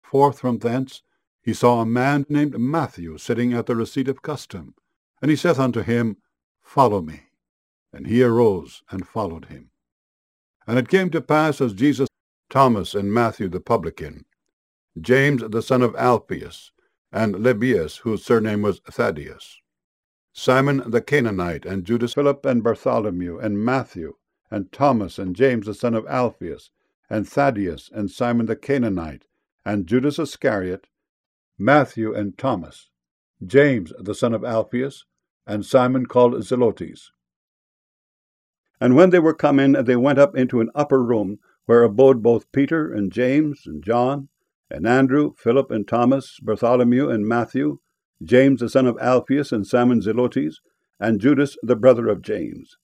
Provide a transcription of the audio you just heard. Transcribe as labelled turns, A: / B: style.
A: forth from thence, he saw a man named Matthew sitting at the receipt of custom. And he saith unto him, Follow me. And he arose and followed him. And it came to pass, as Jesus, Thomas and Matthew the publican, James the son of Alphaeus, and Lebbaeus, whose surname was Thaddeus, Simon the Canaanite, and Judas, Philip and Bartholomew, and Matthew, and Thomas, and James the son of Alphaeus, and Thaddeus, and Simon the Canaanite, and Judas Iscariot, Matthew and Thomas, James the son of Alphaeus, and Simon called Zelotes. And when they were come in, they went up into an upper room, where abode both Peter and James and John, and Andrew, Philip and Thomas, Bartholomew and Matthew, James the son of Alphaeus and Simon Zelotes, and Judas the brother of James.